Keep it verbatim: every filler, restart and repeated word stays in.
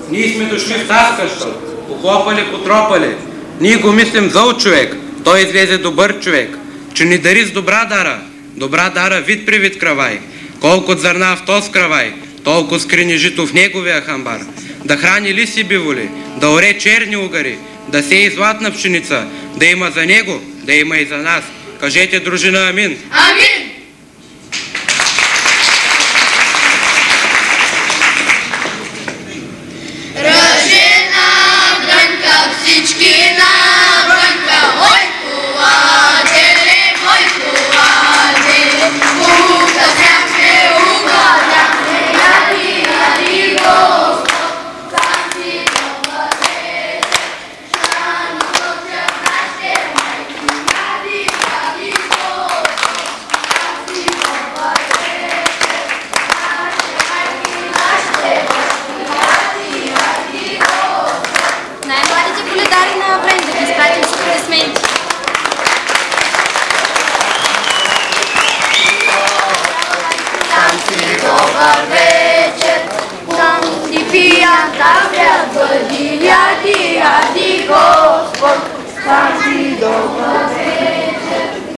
Ние сме дошли в тази къща, похлопали, потропали. Ние го мислим зъл човек, той излезе добър човек, че ни дари с добра дара, добра дара вид при вид кравай. Колко зърна в този кравай, толкова скрини жито в неговия хамбар. Да храни лиси биволи, да оре черни угари, да сее златна пшеница, да има за него, да има и за нас. Кажете, дружина, амин. Амин! Ръжена брънка, всички на брънка, ой, коваделе, ой, коваделе, уга зяхме, уга зяхме, яди, яди, Господ, танци въведете, шани готвят нашите майки, яди, яди, Господ, танци въведете, нашите майки, нашите майки, яди, яди, Господ. Най-младите коледари на Брен да ги изпратим с аплодисменти. Танци добър вечер, танци пиян, таврят бъди, яди, яди, Господ. Танци